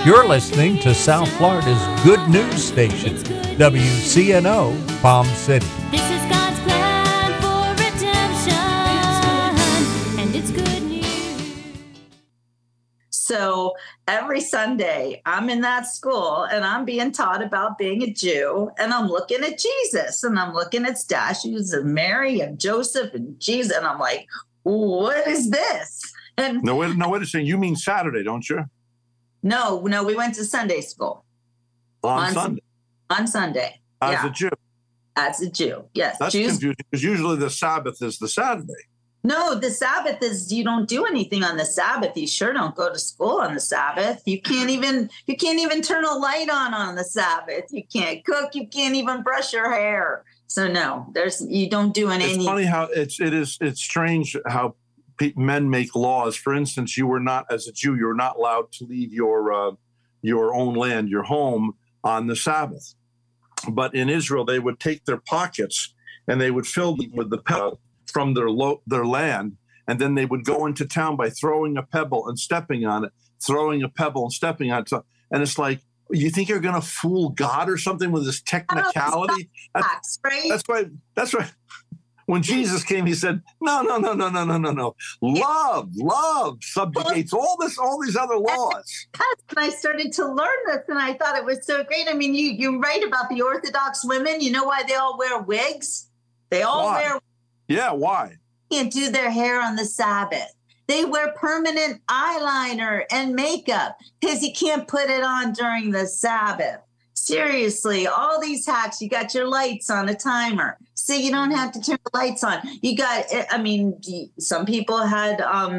You're listening to South Florida's good news station, WCNO Palm City. This is God's plan for redemption, and it's good news. So every Sunday, I'm in that school and I'm being taught about being a Jew, and I'm looking at Jesus and I'm looking at statues of Mary and Joseph and Jesus, and I'm like, what is this? And No, wait a second. You mean Saturday, don't you? no, we went to Sunday school On Sunday. on Sunday. As a Jew. As a Jew, yes. That's Jews. confusing because usually the Sabbath is the Saturday. No, the Sabbath is, you don't do anything on the Sabbath. You sure don't go to school on the Sabbath. You can't even turn a light on the Sabbath. You can't cook. You can't even brush your hair. So no, you don't do anything. It's funny how it's strange how men make laws. For instance, you were not, as a Jew, you're not allowed to leave your own land, your home, on the Sabbath. But in Israel, they would take their pockets and they would fill them with the pebble from their land, and then they would go into town by throwing a pebble and stepping on it, throwing a pebble and stepping on it. And it's like, you think you're going to fool God or something with this technicality? That's why. When Jesus came, he said, no. Love subjugates all these other laws. And I started to learn this, and I thought it was so great. I mean, you write about the Orthodox women. You know why they all wear wigs? They all wear. Yeah, why? Can't do their hair on the Sabbath. They wear permanent eyeliner and makeup because you can't put it on during the Sabbath. Seriously, all these hacks, you got your lights on a timer. See, you don't have to turn the lights on. You got, some people had,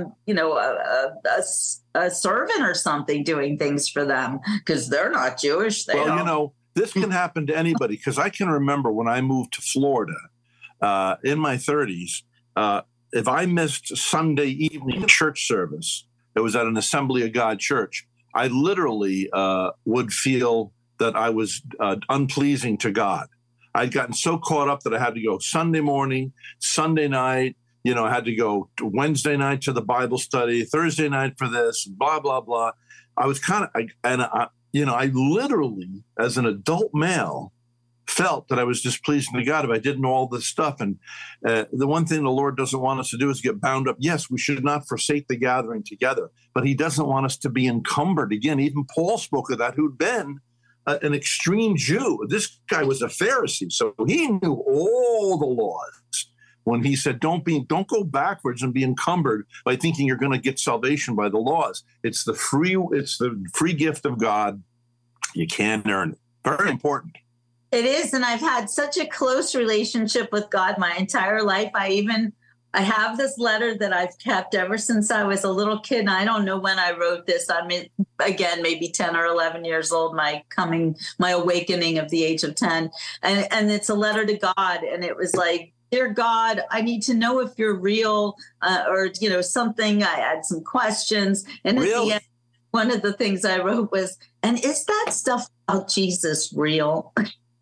a servant or something doing things for them because they're not Jewish. This can happen to anybody, because I can remember when I moved to Florida in my 30s, if I missed Sunday evening church service, it was at an Assembly of God church, I literally would feel that I was unpleasing to God. I'd gotten so caught up that I had to go Sunday morning, Sunday night, I had to go Wednesday night to the Bible study, Thursday night for this, blah, blah, blah. I was I literally, as an adult male, felt that I was displeasing to God if I didn't know all this stuff. And the one thing the Lord doesn't want us to do is get bound up. Yes, we should not forsake the gathering together, but he doesn't want us to be encumbered. Again, even Paul spoke of that, who'd been an extreme Jew. This guy was a Pharisee, so he knew all the laws. When he said, don't go backwards and be encumbered by thinking you're going to get salvation by the laws. It's the free gift of God. You can't earn it. Very important. It is, and I've had such a close relationship with God my entire life. I have this letter that I've kept ever since I was a little kid, and I don't know when I wrote this. I mean, again, maybe 10 or 11 years old, my awakening of the age of 10. And it's a letter to God, and it was like, dear God, I need to know if you're real or something. I had some questions. And at the end, one of the things I wrote was, and is that stuff about Jesus real?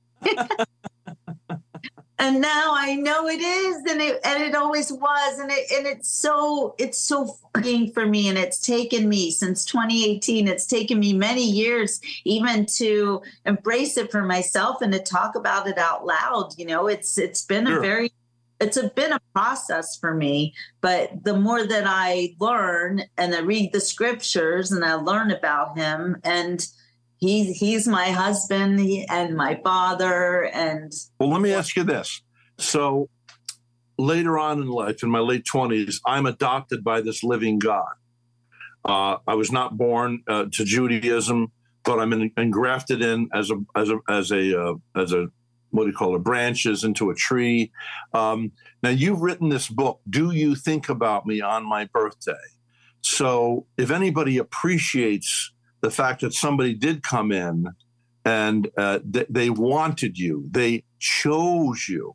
And now I know it is, and it always was, and it's so fucking for me, and it's taken me since 2018. It's taken me many years even to embrace it for myself and to talk about it out loud. It's been been a process for me, but the more that I learn and I read the scriptures and I learn about him, and he's my husband and my father. And well, let me ask you this. So later on in life, in my late 20s, I'm adopted by this living God. I was not born to Judaism, but I'm engrafted in as a what do you call it, branches into a tree. Now, you've written this book, Do You Think About Me on My Birthday? So if anybody appreciates the fact that somebody did come in and they wanted you, they chose you,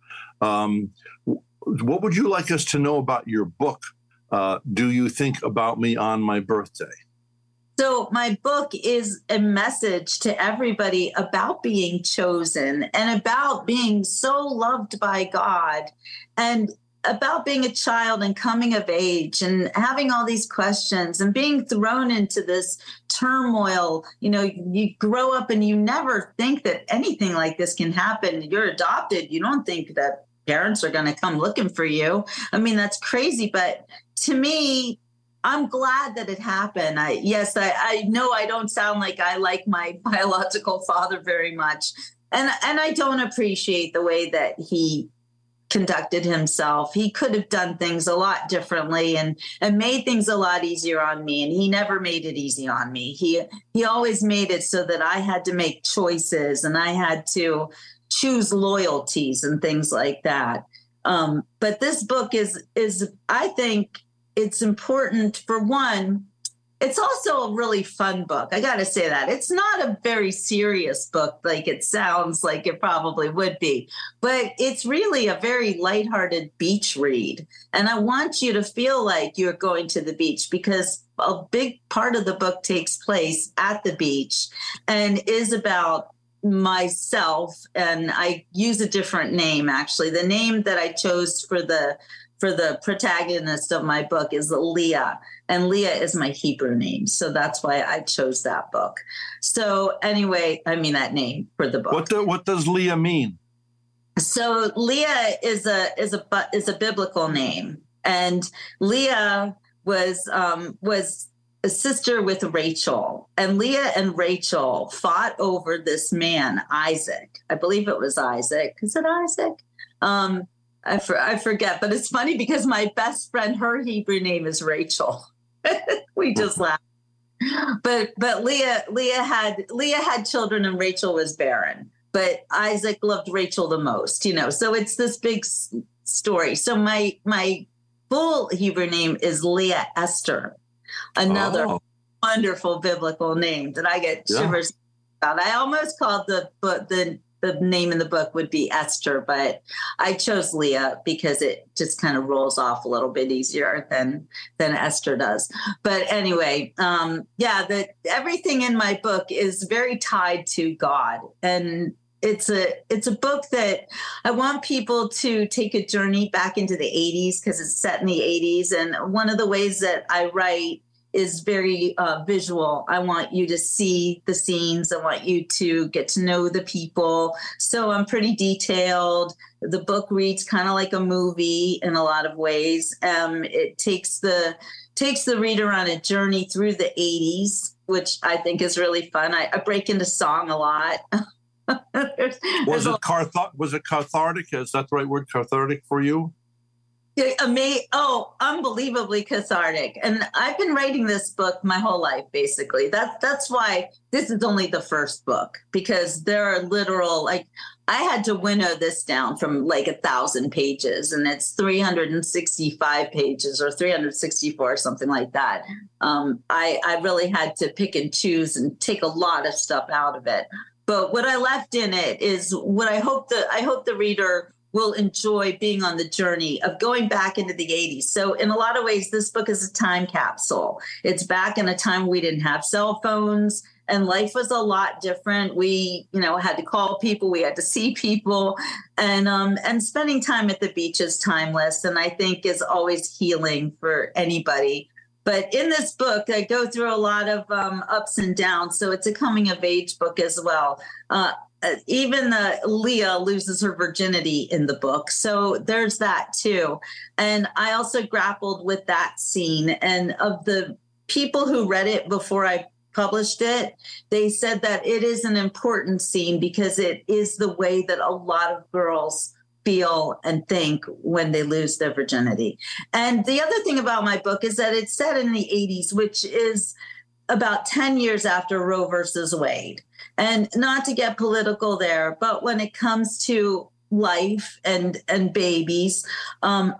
what would you like us to know about your book, Do You Think About Me on My Birthday? So my book is a message to everybody about being chosen and about being so loved by God and about being a child and coming of age and having all these questions and being thrown into this turmoil. You know, you grow up and you never think that anything like this can happen. You're adopted. You don't think that parents are going to come looking for you. I mean, that's crazy. But to me, I'm glad that it happened. I know I don't sound like I like my biological father very much. And I don't appreciate the way that he conducted himself. He could have done things a lot differently and made things a lot easier on me. And he never made it easy on me. He always made it so that I had to make choices and I had to choose loyalties and things like that. But this book is I think it's important. For one, it's also a really fun book. I got to say that. It's not a very serious book like it sounds like it probably would be, but it's really a very lighthearted beach read. And I want you to feel like you're going to the beach, because a big part of the book takes place at the beach and is about myself. And I use a different name, actually. The name that I chose for the protagonist of my book is Leah, and Leah is my Hebrew name. So that's why I chose that book. So anyway, I mean that name for the book. What does Leah mean? So Leah is a biblical name, and Leah was a sister with Rachel, and Leah and Rachel fought over this man, Isaac. I believe it was Isaac. Is it Isaac? I forget, but it's funny because my best friend, her Hebrew name is Rachel. We just laugh. But Leah had children and Rachel was barren. But Isaac loved Rachel the most, you know. So it's this big story. So my full Hebrew name is Leah Esther, another wonderful biblical name that I get shivers about. I almost called the name in the book would be Esther, but I chose Leah because it just kind of rolls off a little bit easier than Esther does. But anyway, everything in my book is very tied to God, and it's a book that I want people to take a journey back into the 80s, because it's set in the 80s. And one of the ways that I write is very visual. I want you to see the scenes. I want you to get to know the people. So I'm pretty detailed. The book reads kind of like a movie in a lot of ways. It takes the reader on a journey through the 80s, which I think is really fun. I break into song a lot. Was it cathartic? Is that the right word, cathartic, for you? Unbelievably cathartic. And I've been writing this book my whole life, basically. That's why this is only the first book, because there are literal, like, I had to winnow this down from like 1,000 pages, and it's 365 pages or 364, something like that. I really had to pick and choose and take a lot of stuff out of it. But what I left in it is what I hope the reader will enjoy, being on the journey of going back into the 80s. So in a lot of ways, this book is a time capsule. It's back in a time we didn't have cell phones and life was a lot different. We, had to call people, we had to see people, and spending time at the beach is timeless, and I think is always healing for anybody. But in this book, I go through a lot of ups and downs. So it's a coming of age book as well. Even Leah loses her virginity in the book. So there's that too. And I also grappled with that scene. And of the people who read it before I published it, they said that it is an important scene because it is the way that a lot of girls feel and think when they lose their virginity. And the other thing about my book is that it's set in the 80s, which is about 10 years after Roe versus Wade. And not to get political there, but when it comes to life and babies, I'm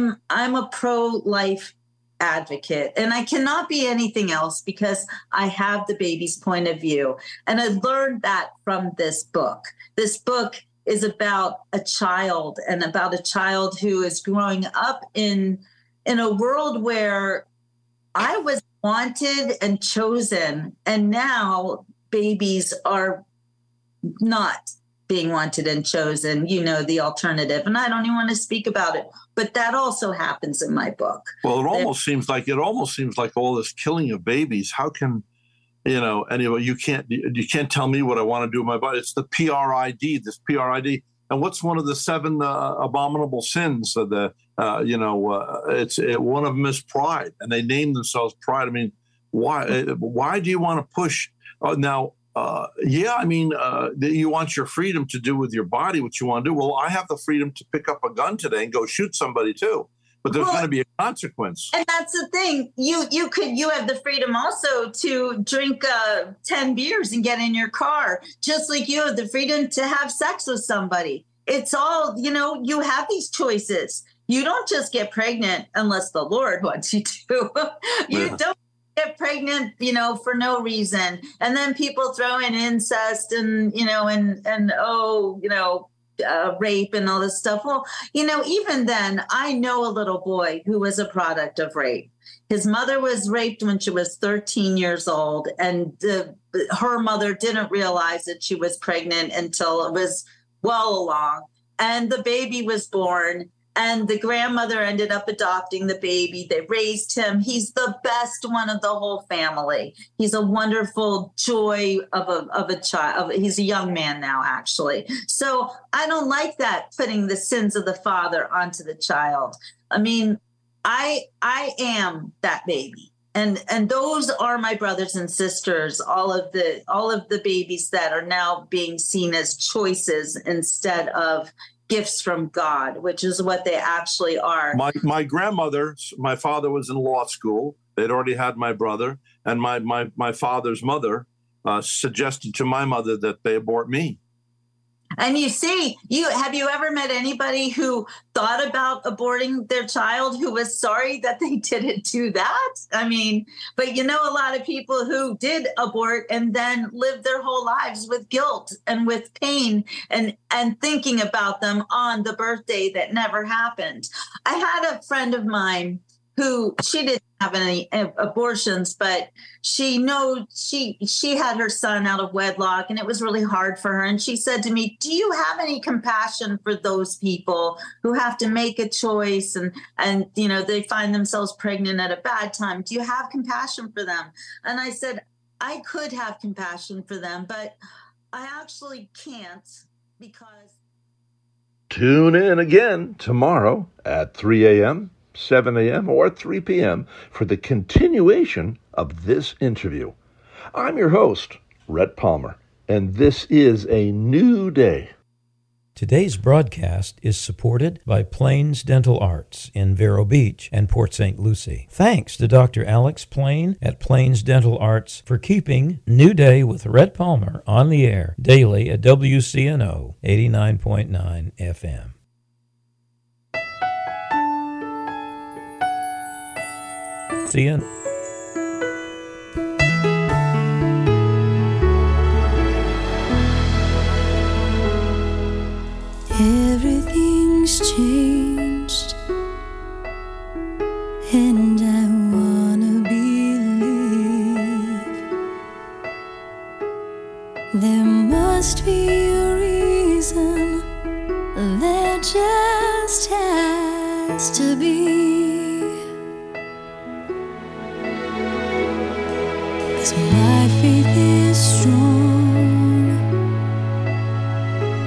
a pro-life advocate, and I cannot be anything else because I have the baby's point of view. And I learned that from this book. This book is about a child, and about a child who is growing up in a world where I was wanted and chosen, and now babies are not being wanted and chosen, the alternative. And I don't even want to speak about it, but that also happens in my book. Well, it almost seems like all this killing of babies. How can anyway, you can't tell me what I want to do with my body. It's the PRID, this PRID. And what's one of the 7 abominable sins? It's one of them is pride, and they name themselves pride. I mean, why do you want to push? You want your freedom to do with your body what you want to do. Well, I have the freedom to pick up a gun today and go shoot somebody too. But there's going to be a consequence. And that's the thing. You have the freedom also to drink 10 beers and get in your car, just like you have the freedom to have sex with somebody. It's all, you have these choices. You don't just get pregnant unless the Lord wants you to. You don't get pregnant, for no reason. And then people throw in incest and rape and all this stuff. Well, even then, I know a little boy who was a product of rape. His mother was raped when she was 13 years old, and her mother didn't realize that she was pregnant until it was well along. And the baby was born, and the grandmother ended up adopting the baby. They raised him. He's the best one of the whole family. He's a wonderful joy of a child. He's a young man now, actually. So I don't like that, putting the sins of the father onto the child. I mean, I am that baby. And those are my brothers and sisters, all of the babies that are now being seen as choices instead of gifts from God, which is what they actually are. My grandmother, my father was in law school. They'd already had my brother, and my father's mother suggested to my mother that they abort me. And have you ever met anybody who thought about aborting their child who was sorry that they didn't do that? I mean, but a lot of people who did abort and then lived their whole lives with guilt and with pain and thinking about them on the birthday that never happened. I had a friend of mine who, she didn't have any abortions, but she had her son out of wedlock, and it was really hard for her. And she said to me, do you have any compassion for those people who have to make a choice and they find themselves pregnant at a bad time? Do you have compassion for them? And I said, I could have compassion for them, but I actually can't, because. Tune in again tomorrow at 3 a.m., 7 a.m., or 3 p.m. for the continuation of this interview. I'm your host, Rhett Palmer, and this is a new day. Today's broadcast is supported by Plains Dental Arts in Vero Beach and Port St. Lucie. Thanks to Dr. Alex Plain at Plains Dental Arts for keeping New Day with Rhett Palmer on the air daily at WCNO 89.9 FM. See you. Everything's changed, and I wanna believe there must be a reason, there just has to be.